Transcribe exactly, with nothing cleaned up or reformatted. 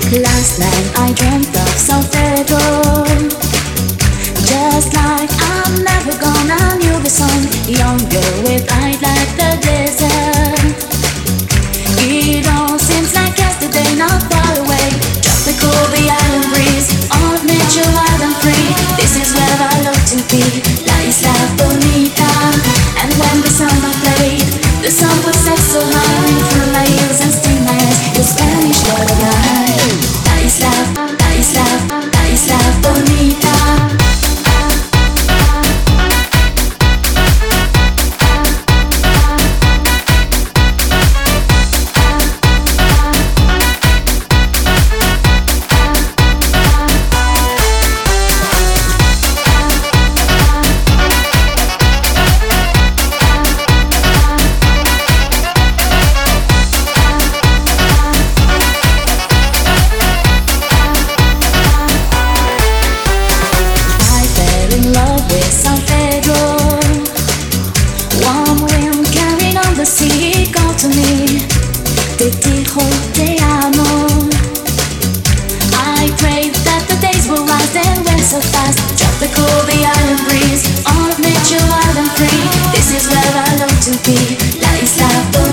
Last night I dreamt of San Pedro. Just like I'm never gonna knew the song. Younger with eyes like the desert. It all seems like yesterday, not far away. Tropical, the island breeze. All of nature wild and free. This is where I love to be. La Isla Bonita. And when the summer played, the sun was set so high. Through my ears and sting my eyes. The Spanish lullaby. La Isla, La Isla, La Isla Bonita. To me, te dijo te amo. I prayed that the days will rise and went so fast. Tropical, the island breeze, all of nature wild and free. This is where I long to be, La Isla Bonita.